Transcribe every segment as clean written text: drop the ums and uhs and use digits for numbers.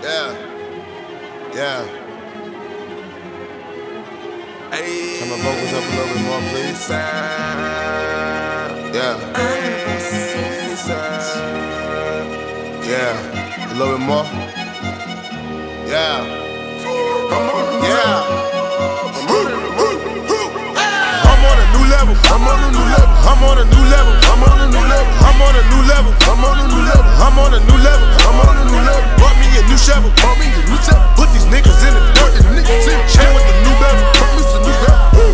Yeah. Hey. Turn my vocals up a little bit more, please. Yeah. Yeah. A little bit more. Yeah. Yeah. I'm on a new level. I'm on a new level. I'm on a new level. I'm on a new level. I'm on a new level. I'm on a new level. I'm on a new level. I'm on a new level. Bought me a new shovel. Bought me a new shovel. Put these niggas in the dirt. Chain with the new bezel. Brought me some new bezel.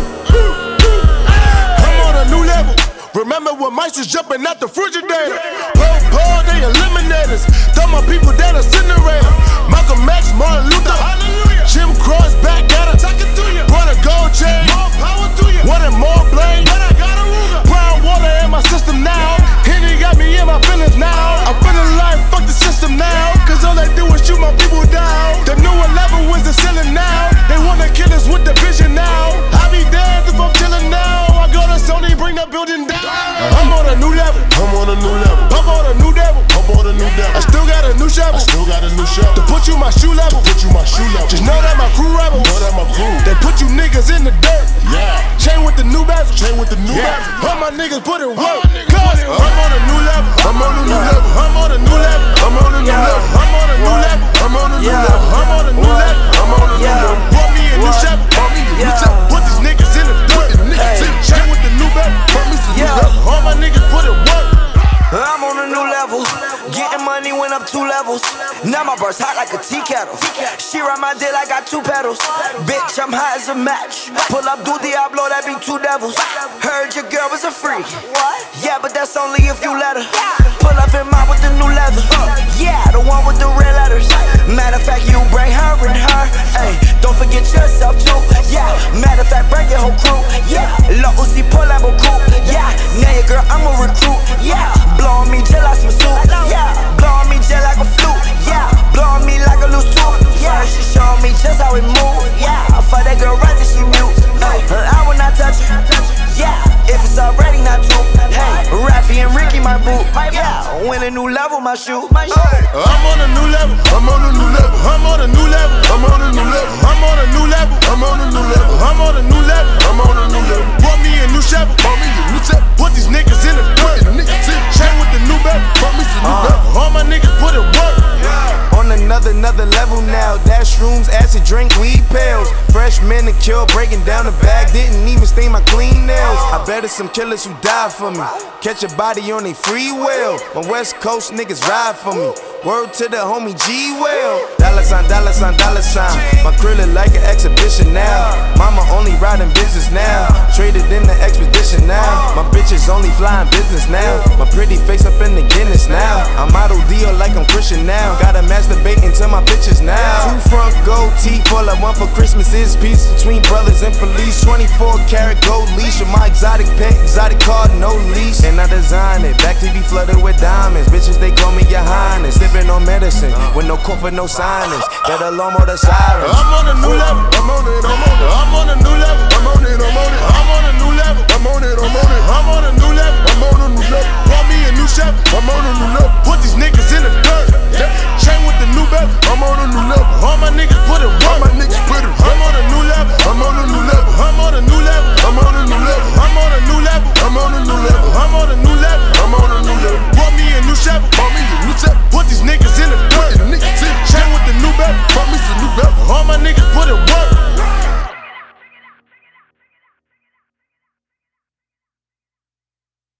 I'm on a new level. Remember when mice was jumping out the refrigerator? Paul, they eliminators. Throw my people down a incinerator. Malcolm X, Martin Luther. Jim Cross back at her. Brought a gold chain. More power to you. Wanted more blame. But I got a Ruger. Brown water in my system now. Henny got me in my feelings now. I'm feeling like fuck the system now. Cause all they do is shoot my people down. The newer level is the ceiling now. They wanna kill us with the vision now. I be dead if I'm chilling now. I go to Sony, bring the building down. I'm on a new level. I'm on a new level. I'm on a new devil. I'm on a new devil. I still got a new shovel. I still got a new shovel. To put you my shoe level. To put you my shoe level. Just know that my crew rebels. Know that my crew. They put you niggas in the dirt. Yeah. Chain with the new bezel. Chain with the new bezel. All my niggas put it work. Cause I'm on a new level. I'm on a new level. I'm on a new level. I'm on a new level. I'm on a new level. I'm on a new level. I'm on a new level. I'm on a new level. Brought me a new shovel. Brought me a new shovel. Put these niggas in the dirt. Chain with the new bezel. Brought me some new bezel. All my niggas put it work. I'm on a new level, getting money went up 2 levels. Now my burst hot like a tea kettle. She ride my dick like I got 2 pedals. Bitch, I'm high as a match. Pull up, do Diablo, that be 2 devils. Heard your girl was a freak. Yeah, but that's only if you let her. Pull up in mine with the new leather. Yeah, the one with the red letters. Matter of fact, you bring her and her. Ay, don't forget yourself too. Yeah, matter of fact, bring your whole crew. Yeah, Lil Uzi pull up a coupe. Yeah, now your girl, I'm a recruit. Yeah. Blowing me just like some soup, yeah. Blowing me just like a flute, yeah. Blowing me like a loose tooth, yeah. She showing me just how it move, yeah. For that girl right till she mute, hey. I will not touch her, yeah. If it's already not true, hey. Raffy and Ricky my boot, yeah. Win a new level, my shoe, my shoe. I'm on a new level, I'm on a new level, I'm on a new level, I'm on a new level, I'm on a new level, I'm on a new level, I'm on a new level, I'm on a new level. Brought me a new shovel, brought me a new shovel. Put these niggas in the dirt, chain with the new bezel, brought me some new bezel. All my niggas put it work. On another level now. Dash rooms, acid drink, weed pills. Fresh manicure, breaking down the bag. Didn't even stain my clean nails. I bet it's some killers who died for me. Catch a body on their free will. My West Coast niggas ride for me. Word to the homie G-Well. Dollar sign, dollar sign, dollar sign. My krill look like an exhibition now. Mama only riding business now. Traded in the expedition now. My bitches only flying business now. My pretty face up in the Guinness now. I'm model deal like I'm Christian now. Gotta masturbate into my pictures now. 2 front gold teeth, all I want for Christmas is peace between brothers and police. 24 karat gold leash with my exotic pet, exotic car, no leash. And I design it, back to be flooded with diamonds. Bitches, they call me your highness. Sipping on medicine, with no cough and no sinus. Got a alarm or the sirens. I'm on a new level, I'm on it, I'm on it. I'm on a new level, I'm on it, I'm on it. I'm on a new level, I'm on it, I'm on it. I'm on a new level, I'm on a new level. Brought me a new shovel, I'm on a new level. Put these niggas